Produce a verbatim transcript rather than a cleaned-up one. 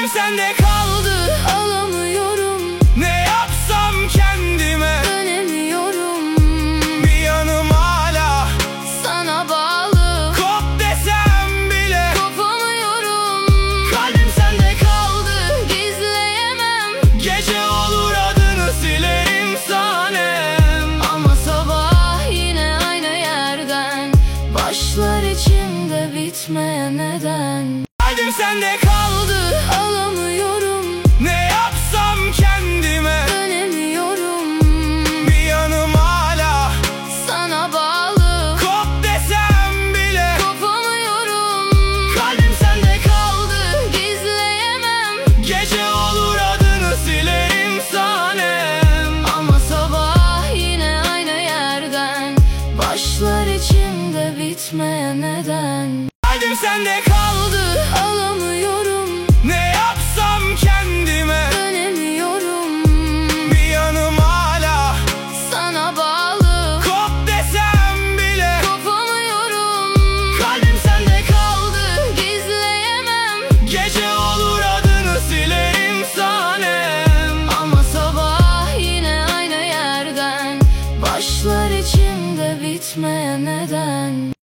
Kalbim sende kaldı, alamıyorum. ne yapsam kendime Dönemiyorum. Bir yanım hala sana bağlı. Kop desem bile kopamıyorum. Kalbim sende kaldı, gizleyemem. Gece olur adını silerim sanem. Ama sabah yine aynı yerden başlar içimde bitmeyen neden. Kalbim sende kaldı, alamıyorum. ne yapsam kendime Dönemiyorum. Bir yanım hala sana bağlı. Kop desem bile kopamıyorum. Kalbim sende kaldı, gizleyemem. Gece olur adını silerim sanem. Ama sabah yine aynı yerden başlar içimde bitmeyen neden. Kalbim sende